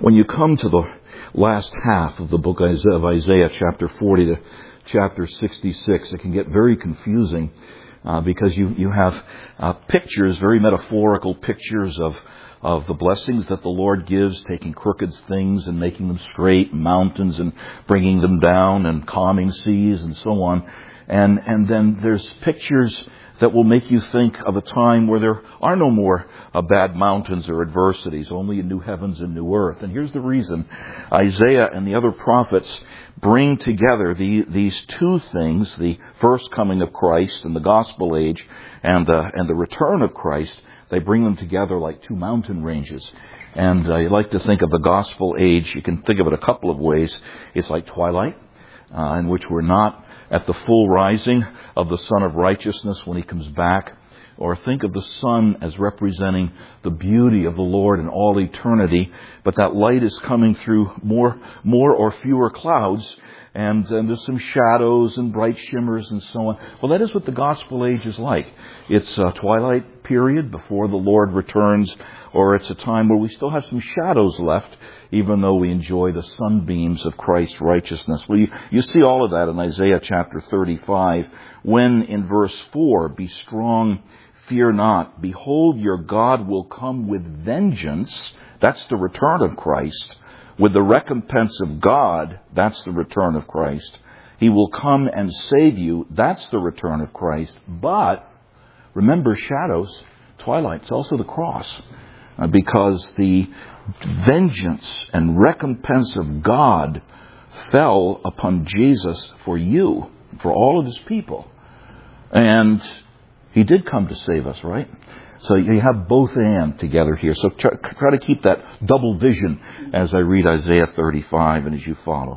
When you come to the last half of the book of Isaiah, chapter 40 to chapter 66, it can get very confusing because you have pictures, very metaphorical pictures of the blessings that the Lord gives, taking crooked things and making them straight, mountains and bringing them down, and calming seas and so on. And then there's pictures that will make you think of a time where there are no more bad mountains or adversities, only a new heavens and new earth. And here's the reason. Isaiah and the other prophets bring together these two things, the first coming of Christ in the gospel age and the return of Christ. They bring them together like two mountain ranges. And I like to think of the gospel age. You can think of it a couple of ways. It's like twilight, in which we're not at the full rising of the Son of Righteousness when He comes back. Or think of the sun as representing the beauty of the Lord in all eternity. But that light is coming through more or fewer clouds. And there's some shadows and bright shimmers and so on. Well, that is what the gospel age is like. It's a twilight period before the Lord returns. Or it's a time where we still have some shadows left, even though we enjoy the sunbeams of Christ's righteousness. Well, you see all of that in Isaiah chapter 35, when in verse 4, "Be strong, fear not. Behold, your God will come with vengeance." That's the return of Christ. With the recompense of God, that's the return of Christ. He will come and save you. That's the return of Christ. But remember, shadows, twilight, it's also the cross. Because the vengeance and recompense of God fell upon Jesus for you, for all of His people. And He did come to save us, right? So you have both and together here. So try to keep that double vision as I read Isaiah 35 and as you follow.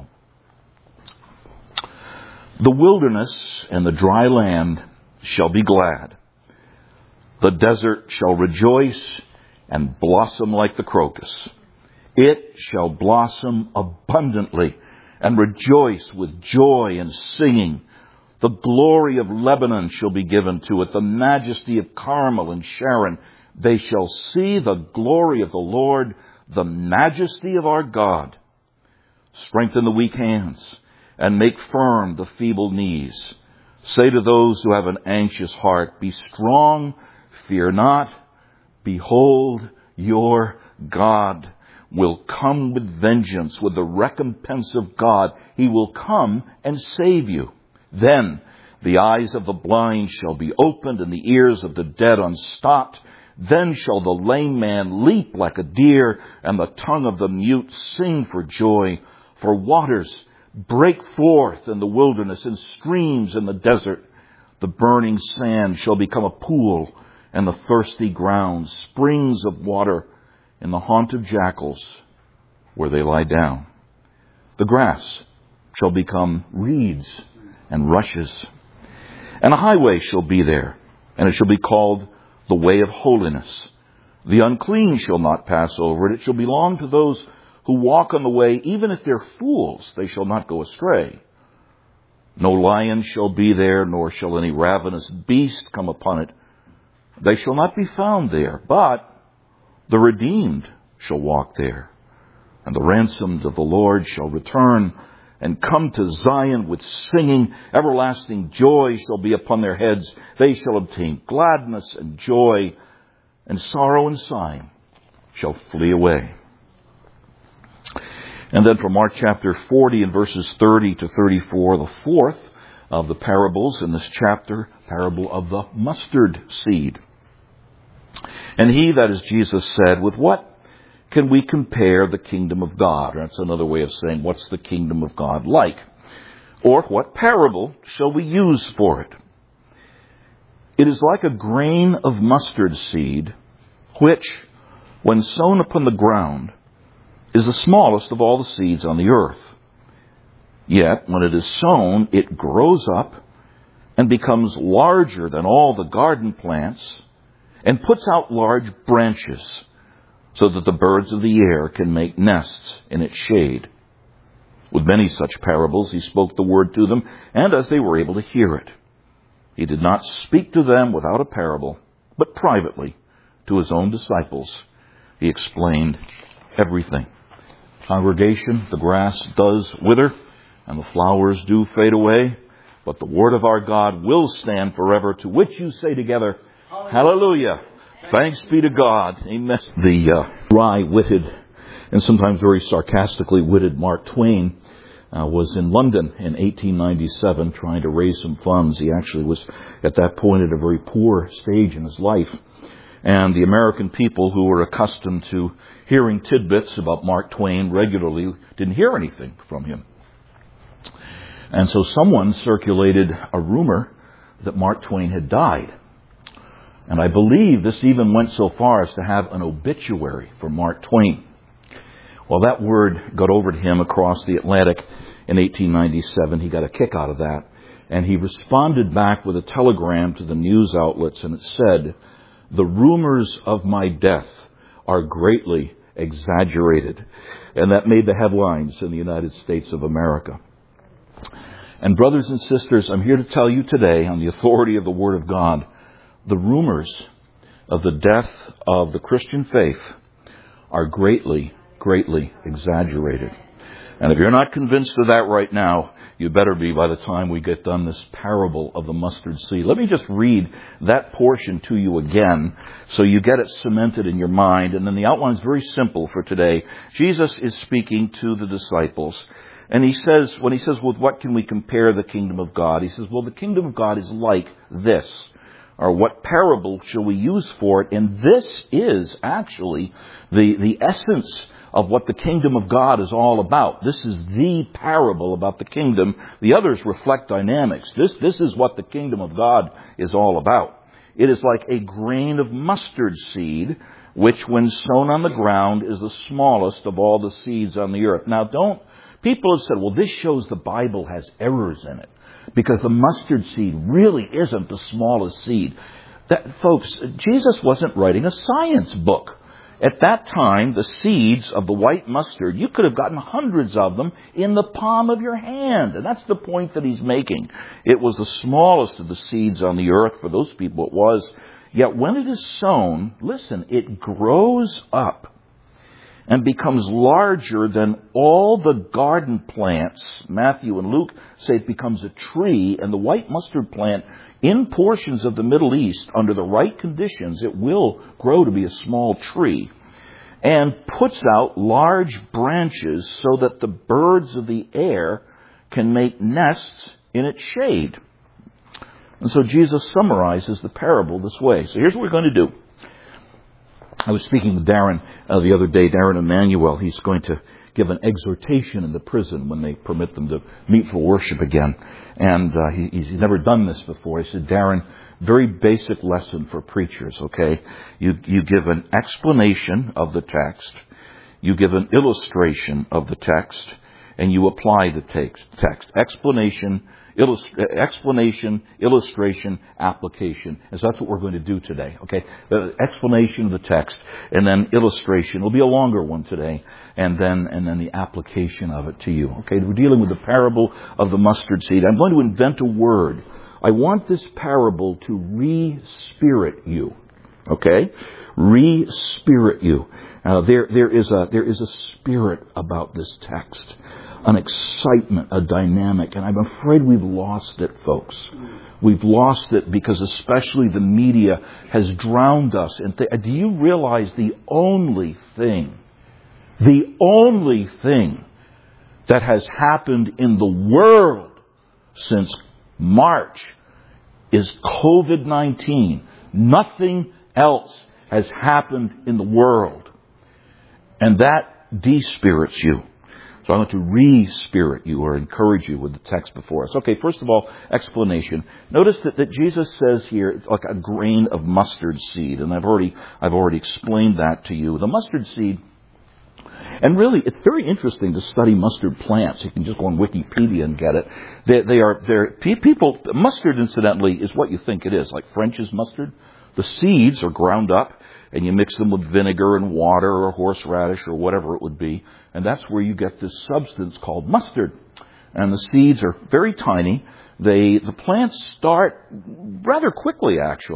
"The wilderness and the dry land shall be glad. The desert shall rejoice and blossom like the crocus. It shall blossom abundantly and rejoice with joy and singing. The glory of Lebanon shall be given to it, the majesty of Carmel and Sharon. They shall see the glory of the Lord, the majesty of our God. Strengthen the weak hands and make firm the feeble knees. Say to those who have an anxious heart, be strong, fear not. Behold, your God will come with vengeance, with the recompense of God. He will come and save you. Then the eyes of the blind shall be opened and the ears of the dead unstopped. Then shall the lame man leap like a deer and the tongue of the mute sing for joy. For waters break forth in the wilderness and streams in the desert. The burning sand shall become a pool and the thirsty ground, springs of water in the haunt of jackals where they lie down. The grass shall become reeds and rushes. And a highway shall be there, and it shall be called the way of holiness. The unclean shall not pass over it. It shall belong to those who walk on the way. Even if they're fools, they shall not go astray. No lion shall be there, nor shall any ravenous beast come upon it. They shall not be found there, but the redeemed shall walk there. And the ransomed of the Lord shall return and come to Zion with singing. Everlasting joy shall be upon their heads. They shall obtain gladness and joy, and sorrow and sighing shall flee away. And then from Mark chapter 40 and verses 30 to 34, the fourth of the parables in this chapter, parable of the mustard seed. And he, that is Jesus, said, with what can we compare the kingdom of God? That's another way of saying, what's the kingdom of God like? Or what parable shall we use for it? It is like a grain of mustard seed, which, when sown upon the ground, is the smallest of all the seeds on the earth. Yet, when it is sown, it grows up and becomes larger than all the garden plants and puts out large branches, so that the birds of the air can make nests in its shade. With many such parables he spoke the word to them, and as they were able to hear it. He did not speak to them without a parable, but privately to his own disciples he explained everything. Congregation, the grass does wither and the flowers do fade away, but the word of our God will stand forever, to which you say together, Hallelujah. Thanks be to God. Amen. The wry-witted and sometimes very sarcastically witted Mark Twain was in London in 1897 trying to raise some funds. He actually was at that point at a very poor stage in his life. And the American people who were accustomed to hearing tidbits about Mark Twain regularly didn't hear anything from him. And so someone circulated a rumor that Mark Twain had died. And I believe this even went so far as to have an obituary for Mark Twain. Well, that word got over to him across the Atlantic in 1897. He got a kick out of that. And he responded back with a telegram to the news outlets, and it said, "The rumors of my death are greatly exaggerated." And that made the headlines in the United States of America. And brothers and sisters, I'm here to tell you today, on the authority of the Word of God, the rumors of the death of the Christian faith are greatly, greatly exaggerated. And if you're not convinced of that right now, you better be by the time we get done this parable of the mustard seed. Let me just read that portion to you again so you get it cemented in your mind. And then the outline is very simple for today. Jesus is speaking to the disciples. And he says, when he says, with what can we compare the kingdom of God? He says, well, the kingdom of God is like this. Or what parable shall we use for it? And this is actually the essence of what the kingdom of God is all about. This is the parable about the kingdom. The others reflect dynamics. This is what the kingdom of God is all about. It is like a grain of mustard seed, which when sown on the ground is the smallest of all the seeds on the earth. Now people have said, well, this shows the Bible has errors in it, because the mustard seed really isn't the smallest seed. Folks, Jesus wasn't writing a science book. At that time, the seeds of the white mustard, you could have gotten hundreds of them in the palm of your hand. And that's the point that he's making. It was the smallest of the seeds on the earth. For those people it was. Yet when it is sown, listen, it grows up and becomes larger than all the garden plants. Matthew and Luke say it becomes a tree, and the white mustard plant, in portions of the Middle East, under the right conditions, it will grow to be a small tree, and puts out large branches so that the birds of the air can make nests in its shade. And so Jesus summarizes the parable this way. So here's what we're going to do. I was speaking with Darren the other day, Darren Emmanuel. He's going to give an exhortation in the prison when they permit them to meet for worship again. And he's never done this before. He said, Darren, very basic lesson for preachers, okay? You give an explanation of the text, you give an illustration of the text, and you apply the text. Explanation, illustration, application. And so that's what we're going to do today, okay? The explanation of the text, and then illustration. It'll be a longer one today. And then the application of it to you. Okay, we're dealing with the parable of the mustard seed. I'm going to invent a word. I want this parable to re-spirit you. Okay? Re-spirit you. There is a spirit about this text. An excitement, a dynamic. And I'm afraid we've lost it, folks. We've lost it because especially the media has drowned us. And do you realize the only thing that has happened in the world since March is COVID-19. Nothing else has happened in the world. And that de-spirits you. So I want to re-spirit you or encourage you with the text before us. Okay, first of all, explanation. Notice that Jesus says here it's like a grain of mustard seed. And I've already explained that to you. The mustard seed. And really, it's very interesting to study mustard plants. You can just go on Wikipedia and get it. Mustard, incidentally, is what you think it is, like French's mustard. The seeds are ground up, and you mix them with vinegar and water or horseradish or whatever it would be. And that's where you get this substance called mustard. And the seeds are very tiny. The plants start rather quickly, actually.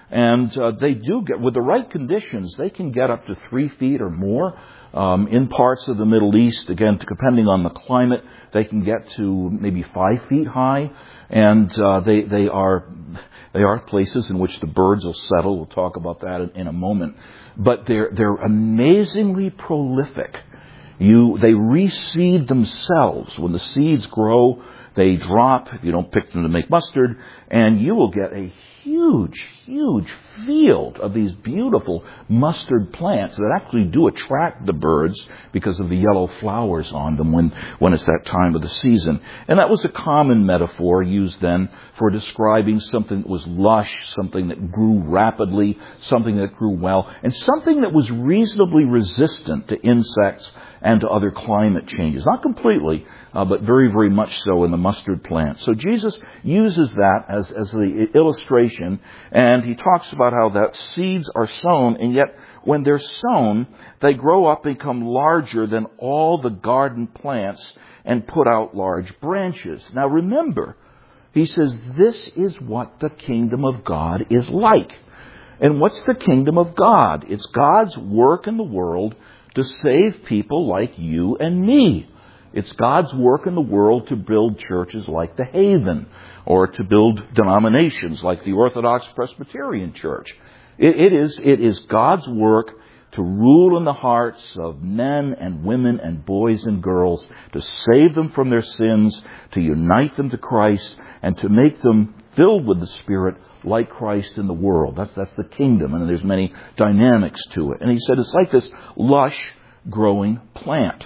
And they do get, with the right conditions, they can get up to 3 feet or more. In parts of the Middle East, again, depending on the climate, they can get to maybe 5 feet high. And they are places in which the birds will settle. We'll talk about that in a moment. But they're amazingly prolific. They reseed themselves. When the seeds grow, they drop, if you don't pick them to make mustard, and you will get a huge, huge field of these beautiful mustard plants that actually do attract the birds because of the yellow flowers on them when it's that time of the season. And that was a common metaphor used then for describing something that was lush, something that grew rapidly, something that grew well, and something that was reasonably resistant to insects and to other climate changes. Not completely, but very, very much so in the mustard plant. So Jesus uses that as the illustration, and he talks about how that seeds are sown, and yet when they're sown, they grow up and become larger than all the garden plants and put out large branches. Now remember, he says this is what the kingdom of God is like. And what's the kingdom of God? It's God's work in the world to save people like you and me. It's God's work in the world to build churches like the Haven, or to build denominations like the Orthodox Presbyterian Church. It is God's work to rule in the hearts of men and women and boys and girls, to save them from their sins, to unite them to Christ, and to make them filled with the Spirit like Christ in the world. That's the kingdom, and there's many dynamics to it. And he said it's like this lush growing plant.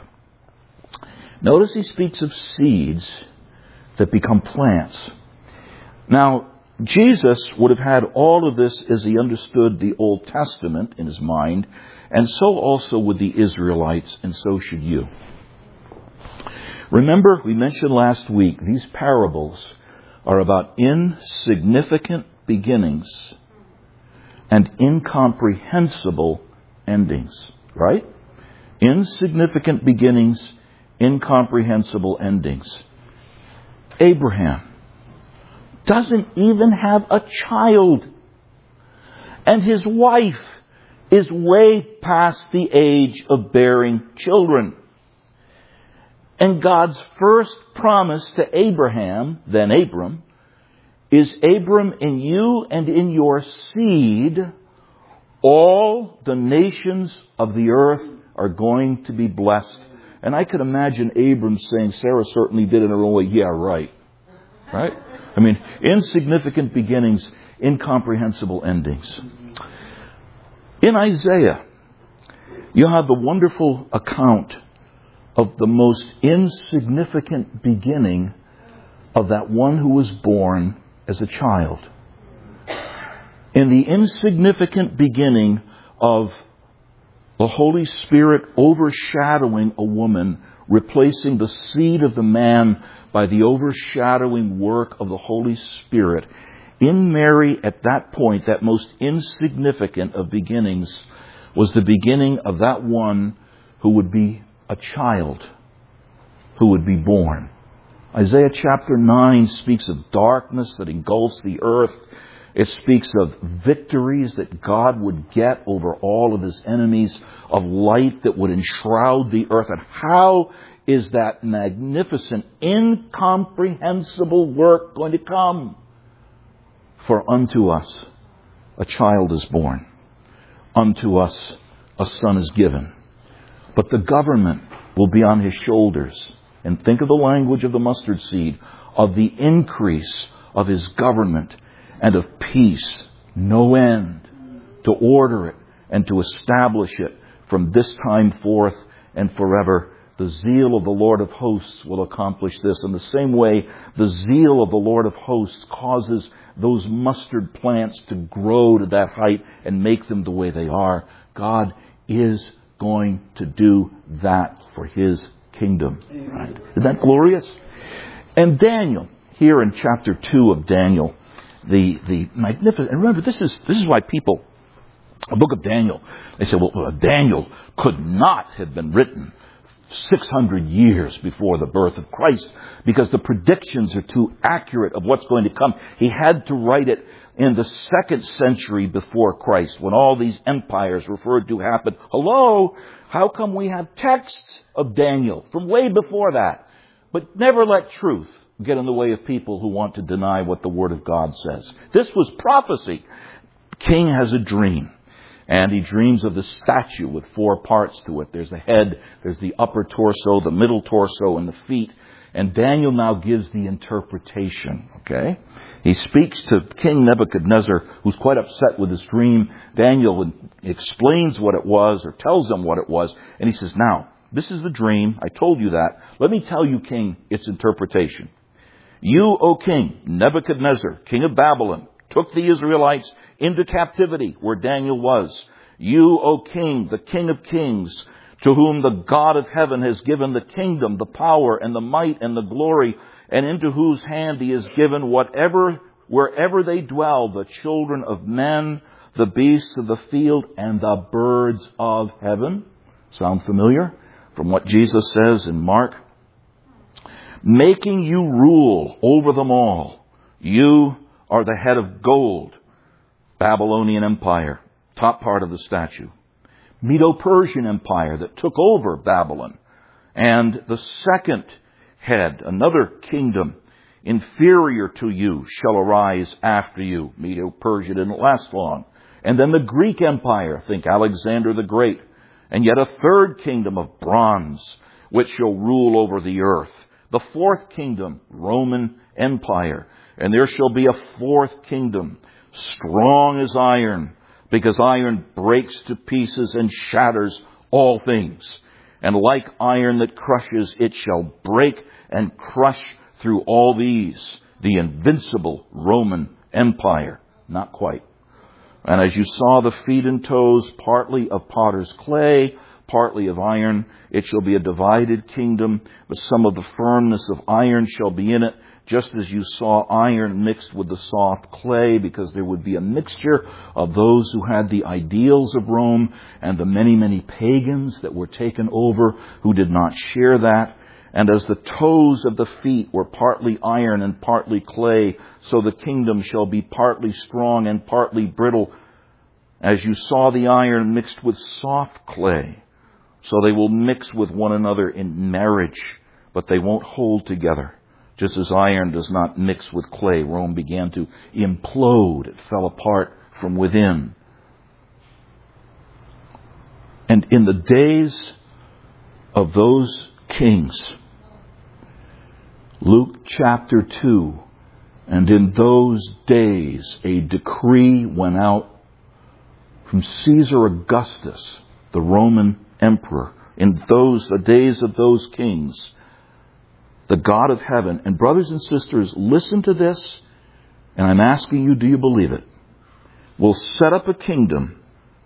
Notice he speaks of seeds that become plants. Now, Jesus would have had all of this as he understood the Old Testament in his mind, and so also would the Israelites, and so should you. Remember, we mentioned last week, these parables are about insignificant beginnings and incomprehensible endings, right? Insignificant beginnings, incomprehensible endings. Abraham doesn't even have a child, and his wife is way past the age of bearing children. And God's first promise to Abraham, then Abram, is Abram, in you and in your seed, all the nations of the earth are going to be blessed. And I could imagine Abram saying, Sarah certainly did in her own way. Yeah, right. Right? I mean, insignificant beginnings, incomprehensible endings. In Isaiah, you have the wonderful account of the most insignificant beginning of that one who was born as a child. In the insignificant beginning of the Holy Spirit overshadowing a woman, replacing the seed of the man by the overshadowing work of the Holy Spirit. In Mary, at that point, that most insignificant of beginnings was the beginning of that one who would be a child, who would be born. Isaiah chapter 9 speaks of darkness that engulfs the earth. It speaks of victories that God would get over all of his enemies, of light that would enshroud the earth. And how is that magnificent, incomprehensible work going to come? For unto us a child is born. Unto us a son is given. But the government will be on his shoulders. And think of the language of the mustard seed, of the increase of his government and of peace, no end, to order it and to establish it from this time forth and forever. The zeal of the Lord of hosts will accomplish this. In the same way, the zeal of the Lord of hosts causes those mustard plants to grow to that height and make them the way they are. God is going to do that for his kingdom. Right? Isn't that glorious? And Daniel, here in chapter 2 of Daniel, the magnificent, and remember, this is why people, the book of Daniel, they say, well, Daniel could not have been written 600 years before the birth of Christ, because the predictions are too accurate of what's going to come. He had to write it in the 2nd century before Christ, when all these empires referred to happened. Hello? How come we have texts of Daniel from way before that? But never let truth get in the way of people who want to deny what the Word of God says. This was prophecy. King has a dream. And he dreams of the statue with 4 parts to it. There's the head, there's the upper torso, the middle torso, and the feet. And Daniel now gives the interpretation. Okay? He speaks to King Nebuchadnezzar, who's quite upset with his dream. Daniel explains what it was, or tells him what it was. And he says, now, this is the dream. I told you that. Let me tell you, King, its interpretation. You, O King, Nebuchadnezzar, king of Babylon, took the Israelites into captivity where Daniel was. You, O King, the King of Kings, to whom the God of heaven has given the kingdom, the power, and the might, and the glory, and into whose hand he has given wherever they dwell, the children of men, the beasts of the field, and the birds of heaven. Sound familiar? From what Jesus says in Mark. Making you rule over them all. You are the head of gold. Babylonian Empire, top part of the statue. Medo-Persian Empire that took over Babylon. And the second head, another kingdom inferior to you, shall arise after you. Medo-Persia didn't last long. And then the Greek Empire, think Alexander the Great. And yet a third kingdom of bronze, which shall rule over the earth. The fourth kingdom, Roman Empire. And there shall be a fourth kingdom, strong as iron, because iron breaks to pieces and shatters all things. And like iron that crushes, it shall break and crush through all these, the invincible Roman Empire. Not quite. And as you saw the feet and toes, partly of potter's clay, partly of iron, it shall be a divided kingdom, but some of the firmness of iron shall be in it, just as you saw iron mixed with the soft clay, because there would be a mixture of those who had the ideals of Rome and the many, many pagans that were taken over who did not share that. And as the toes of the feet were partly iron and partly clay, so the kingdom shall be partly strong and partly brittle. As you saw the iron mixed with soft clay, so they will mix with one another in marriage, but they won't hold together. Just as iron does not mix with clay, Rome began to implode. It fell apart from within. And in the days of those kings, Luke chapter 2, and in those days a decree went out from Caesar Augustus, the Roman emperor, in the days of those kings, the God of heaven. And brothers and sisters, listen to this, and I'm asking you, do you believe it? Will set up a kingdom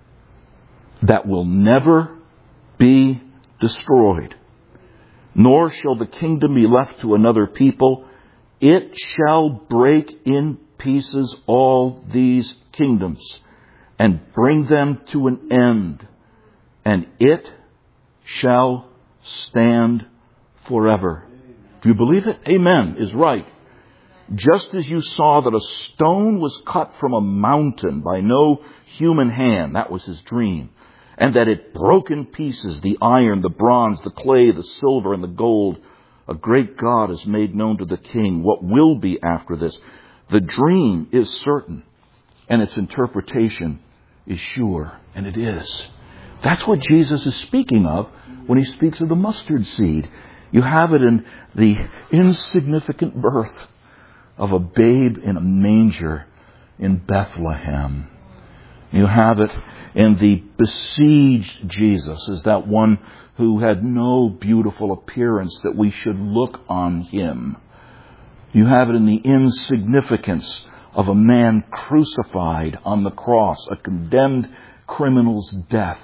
that will never be destroyed, nor shall the kingdom be left to another people. It shall break in pieces all these kingdoms and bring them to an end, and it shall stand forever. Do you believe it? Amen is right. Just as you saw that a stone was cut from a mountain by no human hand, that was his dream, and that it broke in pieces the iron, the bronze, the clay, the silver, and the gold, a great God has made known to the king what will be after this. The dream is certain, and its interpretation is sure, and it is. That's what Jesus is speaking of when he speaks of the mustard seed. You have it in the insignificant birth of a babe in a manger in Bethlehem. You have it in the besieged Jesus as that one who had no beautiful appearance that we should look on him. You have it in the insignificance of a man crucified on the cross, a condemned criminal's death.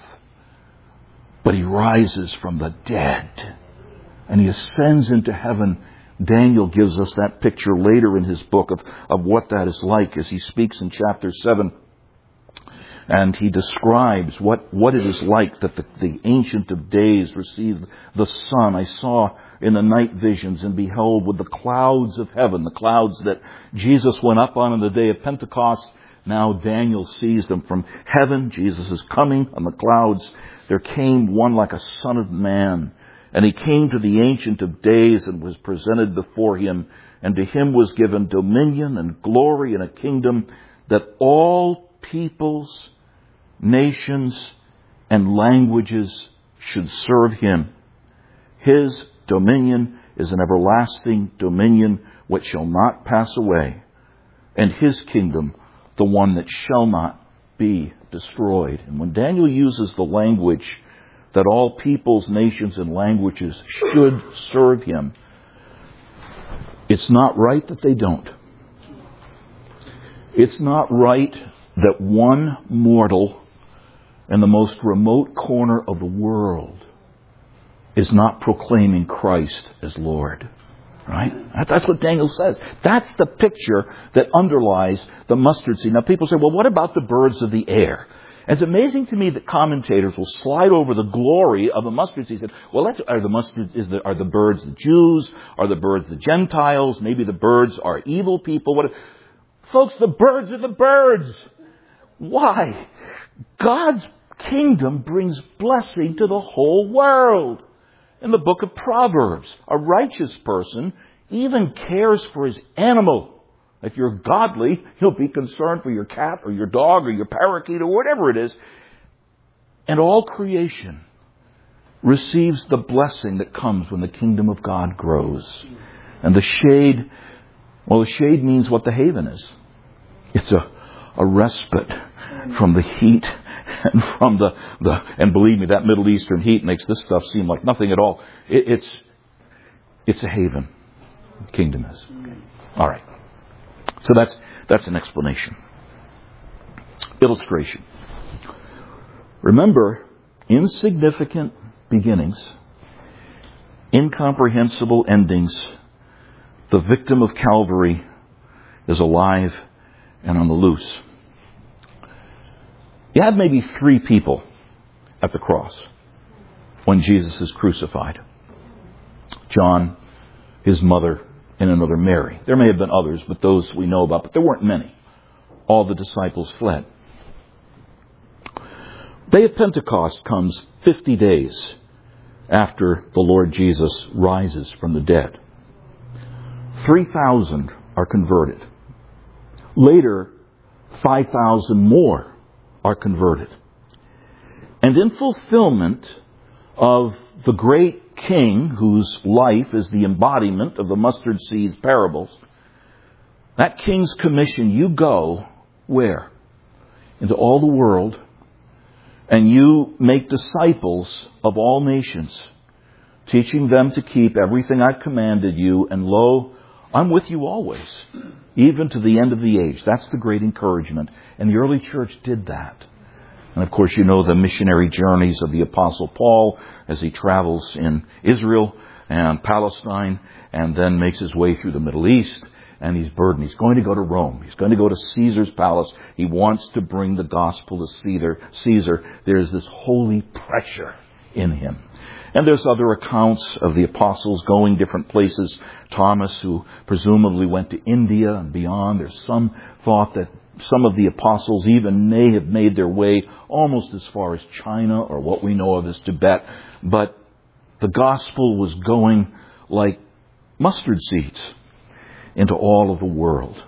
But he rises from the dead and he ascends into heaven. Daniel gives us that picture later in his book of what that is like as he speaks in chapter 7. And he describes what it is like that the Ancient of Days received the Son. I saw in the night visions and beheld with the clouds of heaven, the clouds that Jesus went up on the day of Pentecost, Now Daniel sees them from heaven. Jesus is coming on the clouds. There came one like a son of man. And he came to the Ancient of Days and was presented before him. And to him was given dominion and glory and a kingdom that all peoples, nations, and languages should serve him. His dominion is an everlasting dominion which shall not pass away, and his kingdom the one that shall not be destroyed. And when Daniel uses the language that all peoples, nations, and languages should serve him, it's not right that they don't. It's not right that one mortal in the most remote corner of the world is not proclaiming Christ as Lord. Right? That's what Daniel says. That's the picture that underlies the mustard seed. Now people say, well, what about the birds of the air? And it's amazing to me that commentators will slide over the glory of the mustard seed. Well, are the birds the Jews? Are the birds the Gentiles? Maybe the birds are evil people. Folks, the birds are the birds. Why? God's kingdom brings blessing to the whole world. In the book of Proverbs, a righteous person even cares for his animal. If you're godly, you'll be concerned for your cat or your dog or your parakeet or whatever it is. And all creation receives the blessing that comes when the kingdom of God grows. And the shade means what the haven is. It's a respite from the heat and from and believe me, that Middle Eastern heat makes this stuff seem like nothing at all. It's a haven. The kingdom is. All right. So that's an explanation. Illustration. Remember, insignificant beginnings, incomprehensible endings. The victim of Calvary is alive and on the loose. You had maybe 3 people at the cross when Jesus is crucified. John, his mother, and another Mary. There may have been others, but those we know about, but there weren't many. All the disciples fled. Day of Pentecost comes 50 days after the Lord Jesus rises from the dead. 3,000 are converted. Later, 5,000 more are converted. And in fulfillment of the great king whose life is the embodiment of the mustard seed parables, that king's commission, you go where? Into all the world, and you make disciples of all nations, teaching them to keep everything I've commanded you, and lo, I'm with you always, even to the end of the age. That's the great encouragement. And the early church did that. And of course, you know the missionary journeys of the Apostle Paul as he travels in Israel and Palestine and then makes his way through the Middle East. And he's burdened. He's going to go to Rome. He's going to go to Caesar's palace. He wants to bring the gospel to Caesar. There's this holy pressure in him. And there's other accounts of the apostles going different places. Thomas, who presumably went to India and beyond. There's some thought that some of the apostles even may have made their way almost as far as China or what we know of as Tibet. But the gospel was going like mustard seeds into all of the world.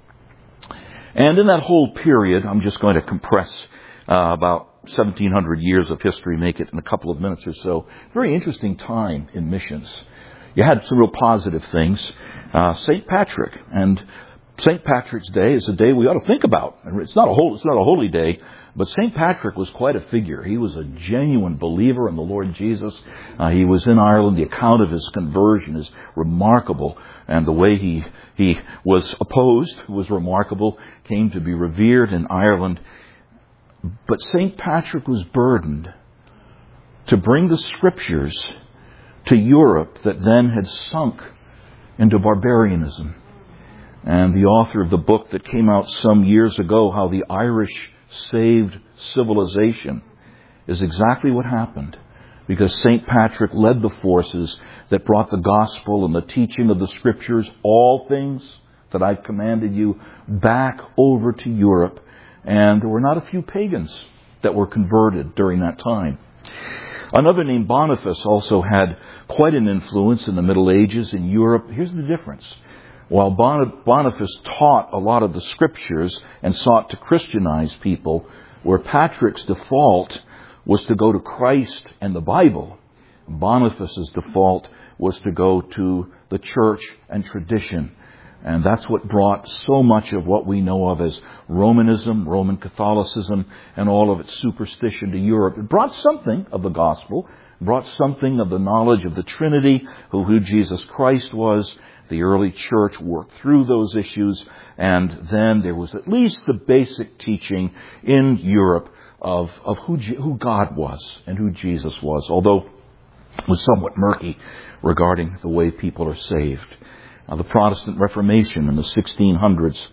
And in that whole period, I'm just going to compress about 1,700 years of history, make it in a couple of minutes or so. Very interesting time in missions. You had some real positive things. St. Patrick, and St. Patrick's Day is a day we ought to think about. It's not a holy day, but St. Patrick was quite a figure. He was a genuine believer in the Lord Jesus. He was in Ireland. The account of his conversion is remarkable, and the way he was opposed was remarkable. Came to be revered in Ireland. But St. Patrick was burdened to bring the Scriptures to Europe that then had sunk into barbarianism. And the author of the book that came out some years ago, How the Irish Saved Civilization, is exactly what happened. Because St. Patrick led the forces that brought the gospel and the teaching of the Scriptures, all things, that I've commanded you back over to Europe. And there were not a few pagans that were converted during that time. Another named Boniface also had quite an influence in the Middle Ages in Europe. Here's the difference. While Boniface taught a lot of the scriptures and sought to Christianize people, where Patrick's default was to go to Christ and the Bible, Boniface's default was to go to the church and tradition. And that's what brought so much of what we know of as Romanism, Roman Catholicism, and all of its superstition to Europe. It brought something of the gospel, brought something of the knowledge of the Trinity, who Jesus Christ was. The early church worked through those issues, and then there was at least the basic teaching in Europe of who God was and who Jesus was, although it was somewhat murky regarding the way people are saved. The Protestant Reformation in the 1500s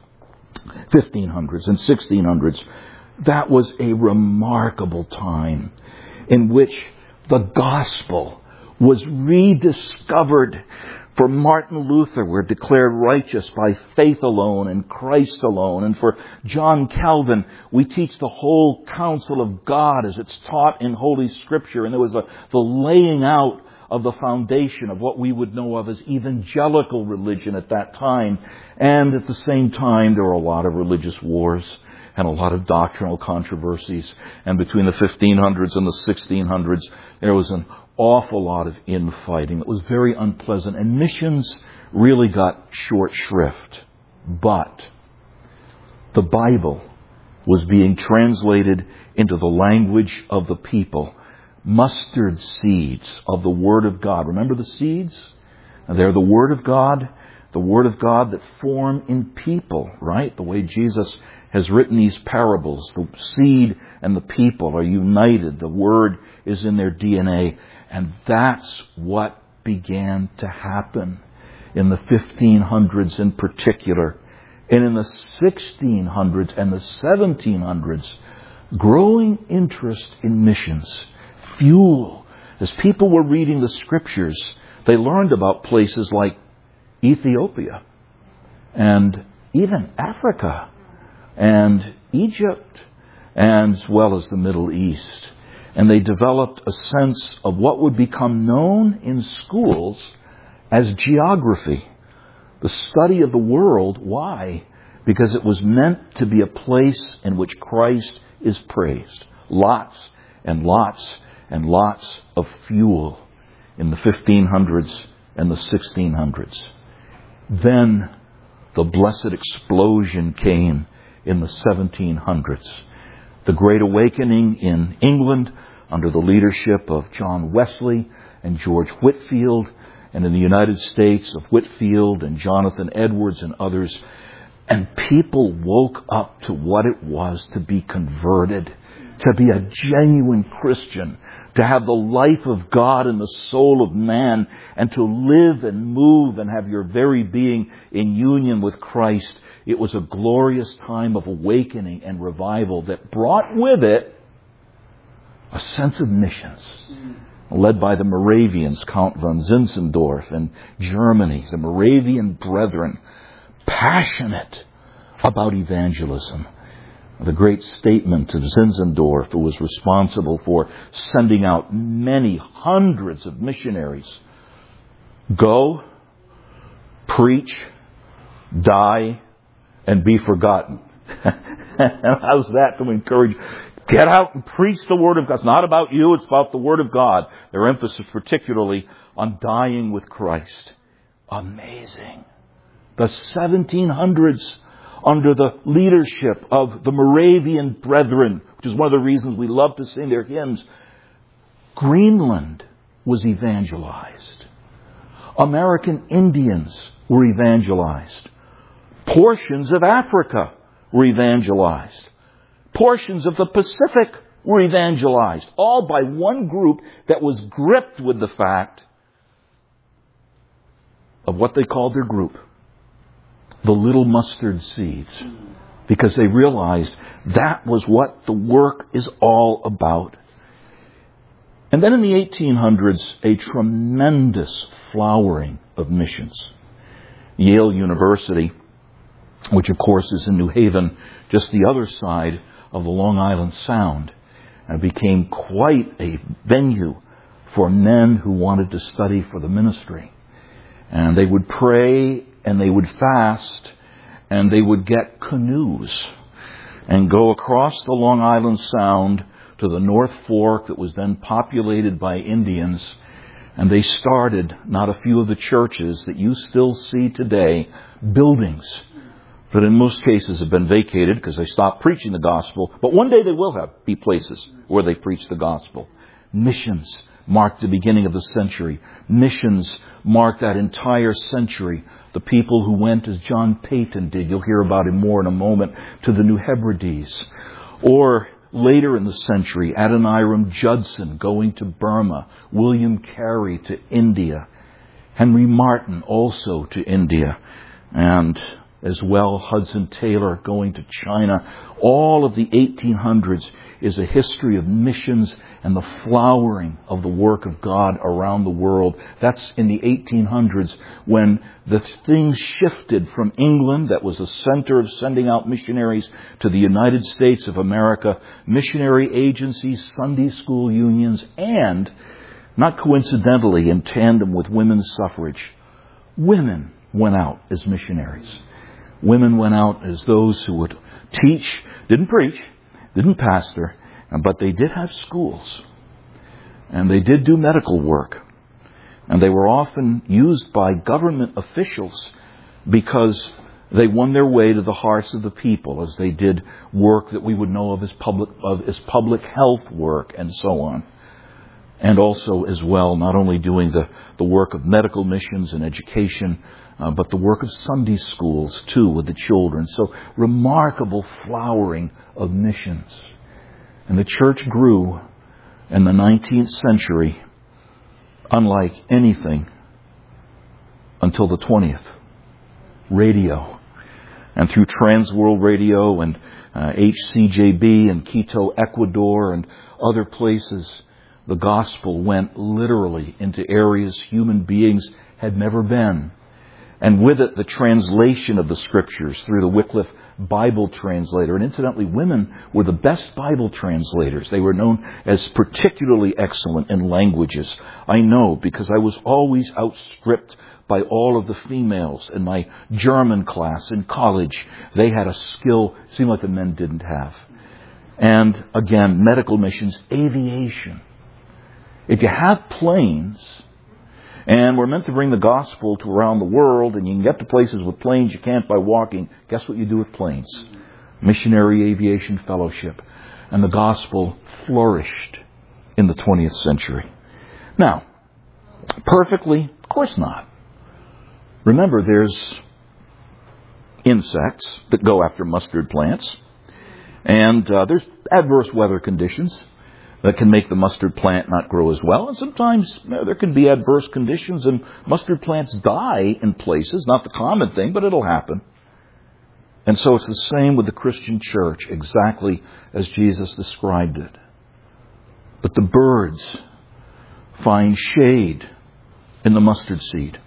and 1600s, that was a remarkable time in which the gospel was rediscovered. For Martin Luther, we're declared righteous by faith alone and Christ alone. And for John Calvin, we teach the whole counsel of God as it's taught in Holy Scripture. And there was the laying out of the foundation of what we would know of as evangelical religion at that time. And at the same time, there were a lot of religious wars and a lot of doctrinal controversies. And between the 1500s and the 1600s, there was an awful lot of infighting. It was very unpleasant. And missions really got short shrift. But the Bible was being translated into the language of the people. Mustard seeds of the Word of God. Remember the seeds? They're the Word of God that form in people, right? The way Jesus has written these parables. The seed and the people are united. The Word is in their DNA. And that's what began to happen in the 1500s in particular. And in the 1600s and the 1700s, growing interest in missions. Fuel. As people were reading the scriptures, they learned about places like Ethiopia and even Africa and Egypt, and as well as the Middle East. And they developed a sense of what would become known in schools as geography, the study of the world. Why? Because it was meant to be a place in which Christ is praised. Lots and lots and lots of fuel in the 1500s and the 1600s. Then the blessed explosion came in the 1700s. The Great Awakening in England under the leadership of John Wesley and George Whitefield, and in the United States of Whitefield and Jonathan Edwards and others. And people woke up to what it was to be converted, to be a genuine Christian, to have the life of God in the soul of man, and to live and move and have your very being in union with Christ. It was a glorious time of awakening and revival that brought with it a sense of missions, led by the Moravians, Count von Zinzendorf in Germany, the Moravian Brethren, passionate about evangelism. The great statement of Zinzendorf, who was responsible for sending out many hundreds of missionaries: go, preach, die, and be forgotten. And how's that to encourage? Get out and preach the Word of God. It's not about you, it's about the Word of God. Their emphasis particularly on dying with Christ. Amazing. The 1700s, under the leadership of the Moravian Brethren, which is one of the reasons we love to sing their hymns, Greenland was evangelized. American Indians were evangelized. Portions of Africa were evangelized. Portions of the Pacific were evangelized. All by one group that was gripped with the fact of what they called their group, the little mustard seeds. Because they realized that was what the work is all about. And then in the 1800s, a tremendous flowering of missions. Yale University which of course is in New Haven, just the other side of the Long Island Sound, became quite a venue for men who wanted to study for the ministry. And they would pray and they would fast and they would get canoes and go across the Long Island Sound to the North Fork that was then populated by Indians. And they started not a few of the churches that you still see today, buildings that in most cases have been vacated because they stopped preaching the gospel. But one day they will be places where they preach the gospel. Missions marked the beginning of the century. Missions marked that entire century. The people who went, as John Peyton did, you'll hear about him more in a moment, to the New Hebrides. Or later in the century, Adoniram Judson going to Burma, William Carey to India, Henry Martyn also to India, and as well Hudson Taylor going to China. All of the 1800s is a history of missions and the flowering of the work of God around the world. That's in the 1800s when the things shifted from England, that was a center of sending out missionaries, to the United States of America, missionary agencies, Sunday school unions, and, not coincidentally, in tandem with women's suffrage, women went out as missionaries. Women went out as those who would teach, didn't preach, didn't pastor, but they did have schools. And they did do medical work. And they were often used by government officials because they won their way to the hearts of the people as they did work that we would know of as public health work and so on. And also as well, not only doing the work of medical missions and education, but the work of Sunday schools too with the children. So remarkable flowering of missions. And the church grew in the 19th century unlike anything until the 20th. Radio. And through Trans World Radio and HCJB and Quito, Ecuador and other places, the gospel went literally into areas human beings had never been. And with it, the translation of the Scriptures through the Wycliffe Bible translator. And incidentally, women were the best Bible translators. They were known as particularly excellent in languages. I know because I was always outstripped by all of the females in my German class in college. They had a skill it seemed like the men didn't have. And again, medical missions, aviation. If you have planes, and we're meant to bring the gospel to around the world, and you can get to places with planes you can't by walking, guess what you do with planes? Missionary Aviation Fellowship. And the gospel flourished in the 20th century. Now, perfectly? Of course not. Remember, there's insects that go after mustard plants, and there's adverse weather conditions that can make the mustard plant not grow as well. And sometimes there can be adverse conditions and mustard plants die in places. Not the common thing, but it'll happen. And so it's the same with the Christian church, exactly as Jesus described it. But the birds find shade in the mustard seed.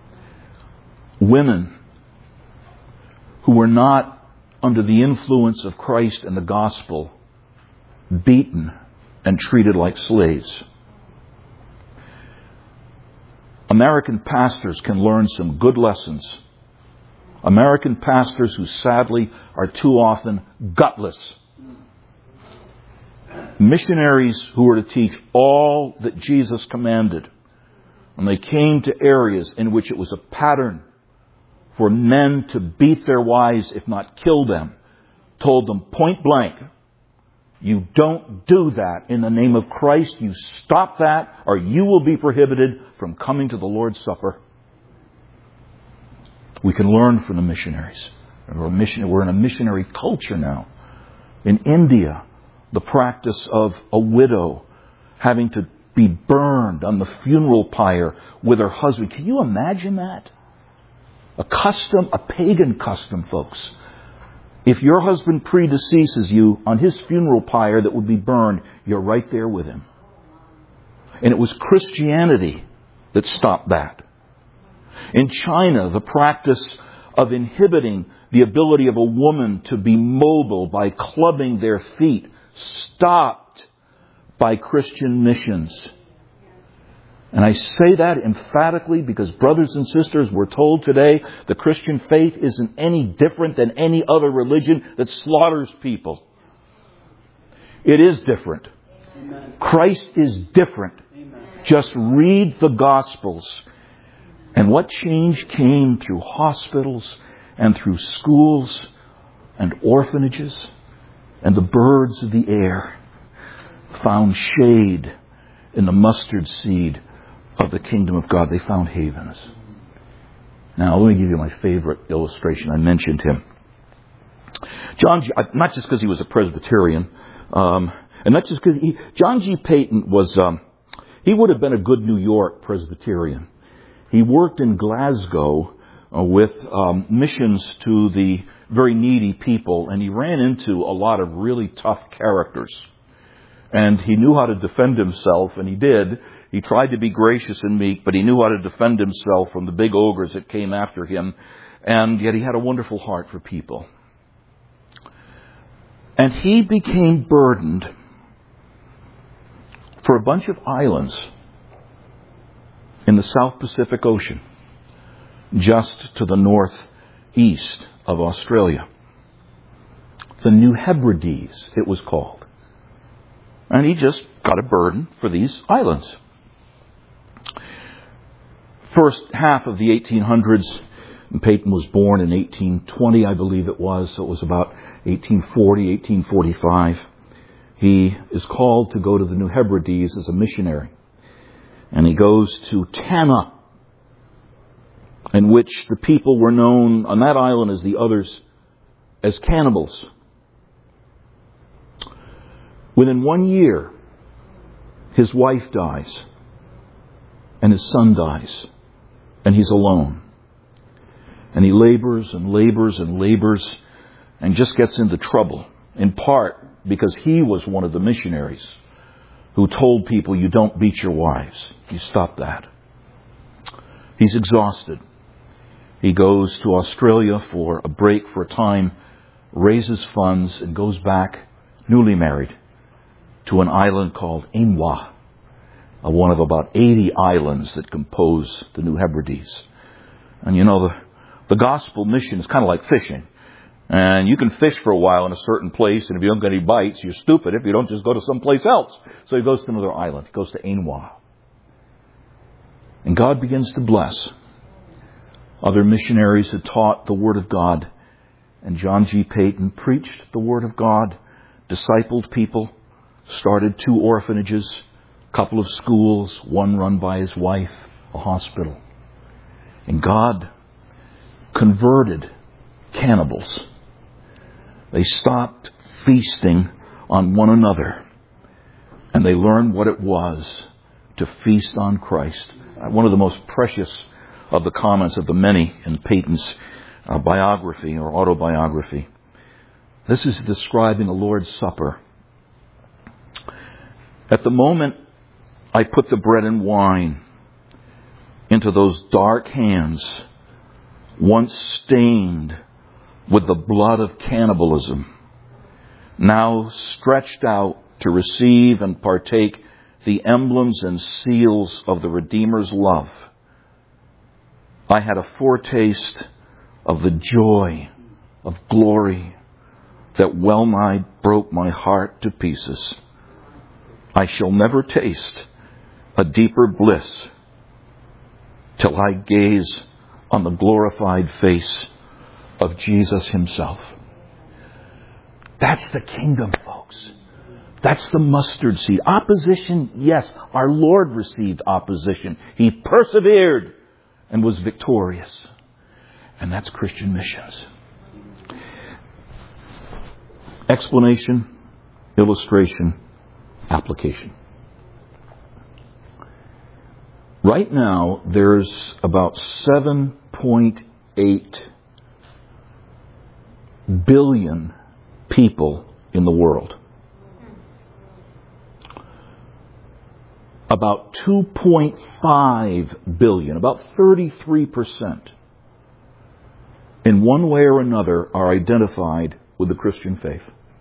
Women who were not under the influence of Christ and the gospel, beaten and treated like slaves. American pastors can learn some good lessons. American pastors who sadly are too often gutless. Missionaries who were to teach all that Jesus commanded. When they came to areas in which it was a pattern for men to beat their wives, if not kill them, told them point blank, you don't do that in the name of Christ. You stop that or you will be prohibited from coming to the Lord's Supper. We can learn from the missionaries. We're in a missionary culture now. In India, the practice of a widow having to be burned on the funeral pyre with her husband. Can you imagine that? A custom, a pagan custom, folks. If your husband predeceases you on his funeral pyre that would be burned, you're right there with him. And it was Christianity that stopped that. In China, the practice of inhibiting the ability of a woman to be mobile by clubbing their feet, stopped by Christian missions. And I say that emphatically because, brothers and sisters, we're told today the Christian faith isn't any different than any other religion that slaughters people. It is different. Amen. Christ is different. Amen. Just read the Gospels. And what change came through hospitals and through schools and orphanages, and the birds of the air found shade in the mustard seed of the kingdom of God. They found havens. Now, let me give you my favorite illustration. I mentioned him. Not just because he was a Presbyterian, and not just because John G. Paton was, he would have been a good New York Presbyterian. He worked in Glasgow with missions to the very needy people, and he ran into a lot of really tough characters. And he knew how to defend himself, and he did. He tried to be gracious and meek, but he knew how to defend himself from the big ogres that came after him. And yet he had a wonderful heart for people. And he became burdened for a bunch of islands in the South Pacific Ocean, just to the northeast of Australia. The New Hebrides, it was called. And he just got a burden for these islands. First half of the 1800s, Paton was born in 1820, I believe it was, so it was about 1840, 1845. He is called to go to the New Hebrides as a missionary. And he goes to Tanna, in which the people were known on that island as the others as cannibals. Within 1 year, his wife dies, and his son dies, and he's alone. And he labors and labors and labors and just gets into trouble, in part because he was one of the missionaries who told people, you don't beat your wives. You stop that. He's exhausted. He goes to Australia for a break for a time, raises funds, and goes back, newly married, to an island called Ainwa, one of about 80 islands that compose the New Hebrides. And you know, the gospel mission is kind of like fishing. And you can fish for a while in a certain place, and if you don't get any bites, you're stupid if you don't just go to someplace else. So he goes to another island. He goes to Ainwa. And God begins to bless. Other missionaries had taught the Word of God. And John G. Paton preached the Word of God, discipled people, started 2 orphanages, a couple of schools, one run by his wife, a hospital. And God converted cannibals. They stopped feasting on one another, and they learned what it was to feast on Christ. One of the most precious of the comments of the many in Paton's biography or autobiography. This is describing the Lord's Supper. At the moment I put the bread and wine into those dark hands, once stained with the blood of cannibalism, now stretched out to receive and partake the emblems and seals of the Redeemer's love, I had a foretaste of the joy of glory that well nigh broke my heart to pieces. I shall never taste a deeper bliss till I gaze on the glorified face of Jesus himself. That's the kingdom, folks. That's the mustard seed. Opposition, yes, our Lord received opposition. He persevered and was victorious. And that's Christian missions. Explanation, illustration, application. Right now, there's about 7.8 billion people in the world. About 2.5 billion, about 33%, in one way or another, are identified with the Christian faith.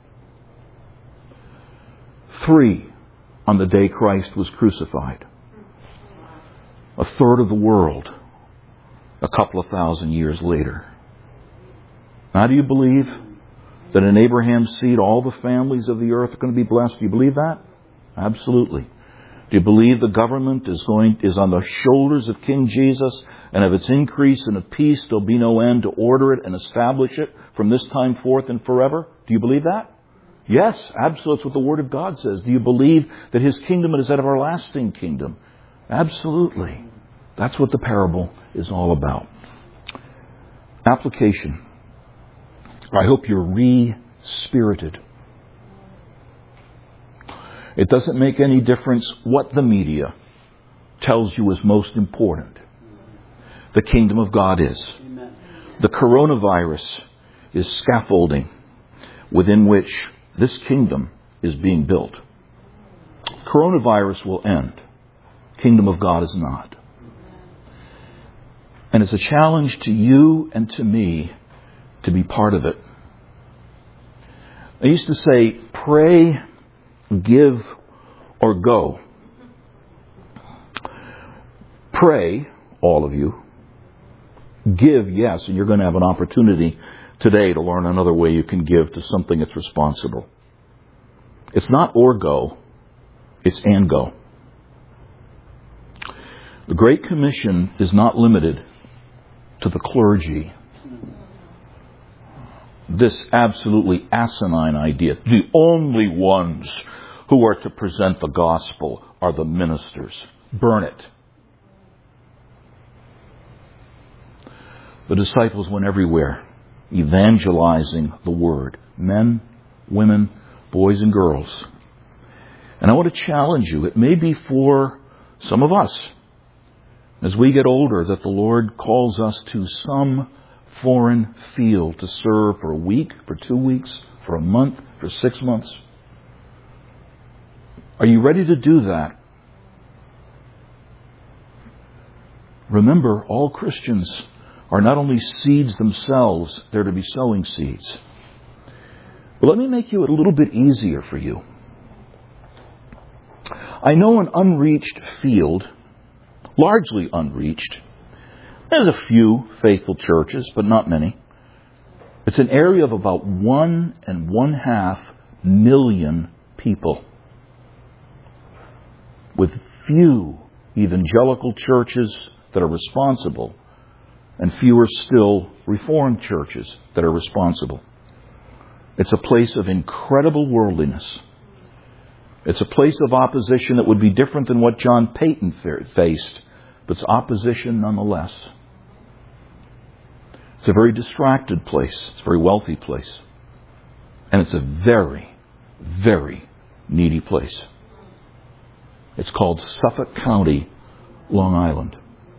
3 on the day Christ was crucified. 1/3 of the world a couple of thousand years later. Now, do you believe that in Abraham's seed all the families of the earth are going to be blessed? Do you believe that? Absolutely. Do you believe the government is on the shoulders of King Jesus, and of its increase and of peace there'll be no end to order it and establish it from this time forth and forever? Do you believe that? Yes, absolutely. That's what the Word of God says. Do you believe that His kingdom is an everlasting kingdom? Absolutely. That's what the parable is all about. Application. I hope you're re-spirited. It doesn't make any difference what the media tells you is most important. The kingdom of God is. The coronavirus is scaffolding within which this kingdom is being built. Coronavirus will end. Kingdom of God is not. And it's a challenge to you and to me to be part of it. I used to say, pray, give, or go. Pray, all of you. Give, yes, and you're going to have an opportunity today to learn another way you can give to something that's responsible. It's not or go, it's and go. The Great Commission is not limited to the clergy. This absolutely asinine idea. The only ones who are to present the gospel are the ministers. Burn it. The disciples went everywhere, evangelizing the word. Men, women, boys and girls. And I want to challenge you. It may be for some of us, as we get older, that the Lord calls us to some foreign field to serve for a week, for 2 weeks, for a month, for 6 months. Are you ready to do that? Remember, all Christians are not only seeds themselves, they're to be sowing seeds. But let me make it a little bit easier for you. I know an unreached field, largely unreached. There's a few faithful churches, but not many. It's an area of about 1.5 million people, with few evangelical churches that are responsible, and fewer still Reformed churches that are responsible. It's a place of incredible worldliness. It's a place of opposition that would be different than what John Paton faced, but it's opposition nonetheless. It's a very distracted place. It's a very wealthy place. And it's a very, very needy place. It's called Suffolk County, Long Island.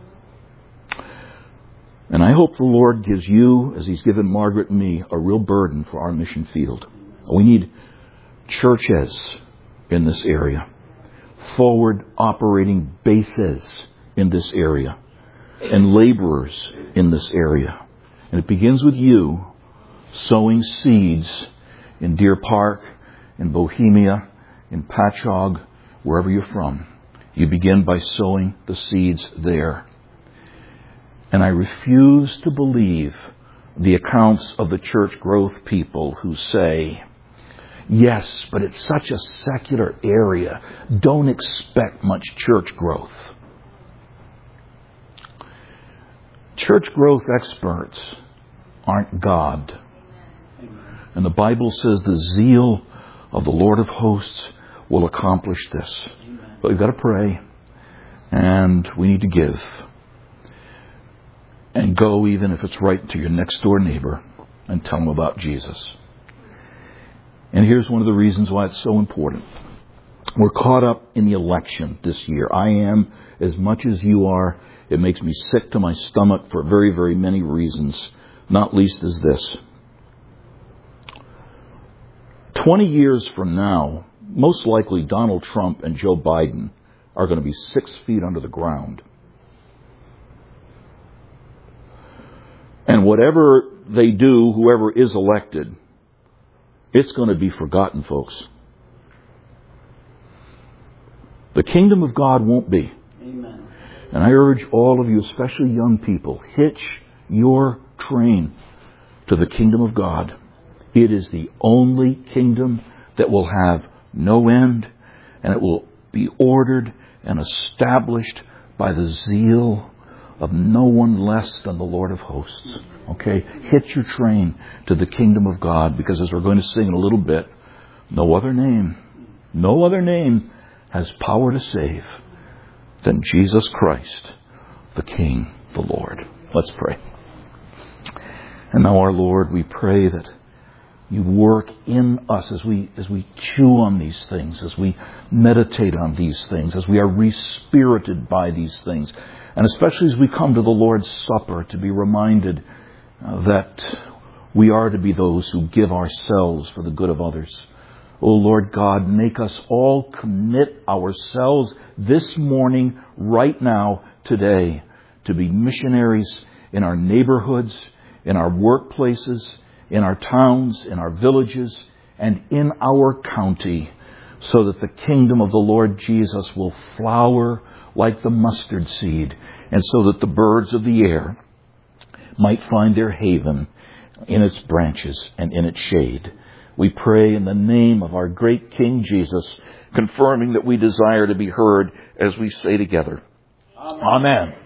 And I hope the Lord gives you, as He's given Margaret and me, a real burden for our mission field. We need churches in this area, forward operating bases in this area, and laborers in this area. And it begins with you sowing seeds in Deer Park, in Bohemia, in Patchogue, wherever you're from. You begin by sowing the seeds there. And I refuse to believe the accounts of the church growth people who say, yes, but it's such a secular area. Don't expect much church growth. Church growth experts aren't God. And the Bible says the zeal of the Lord of hosts will accomplish this. But we've got to pray. And we need to give. And go, even if it's right to your next door neighbor, and tell them about Jesus. And here's one of the reasons why it's so important. We're caught up in the election this year. I am, as much as you are. It makes me sick to my stomach for very, very many reasons, not least is this. 20 years from now, most likely Donald Trump and Joe Biden are going to be 6 feet under the ground. And whatever they do, whoever is elected, it's going to be forgotten, folks. The kingdom of God won't be. Amen. And I urge all of you, especially young people, hitch your train to the kingdom of God. It is the only kingdom that will have no end, and it will be ordered and established by the zeal of no one less than the Lord of hosts. Okay? Hitch your train to the kingdom of God, because as we're going to sing in a little bit, no other name has power to save than Jesus Christ, the King, the Lord. Let's pray. And now, our Lord, we pray that you work in us as we chew on these things, as we meditate on these things, as we are re-spirited by these things, and especially as we come to the Lord's Supper to be reminded that we are to be those who give ourselves for the good of others. O Lord God, make us all commit ourselves this morning, right now, today, to be missionaries in our neighborhoods, in our workplaces, in our towns, in our villages, and in our county, so that the kingdom of the Lord Jesus will flower like the mustard seed, and so that the birds of the air might find their haven in its branches and in its shade. We pray in the name of our great King Jesus, confirming that we desire to be heard as we say together, Amen. Amen.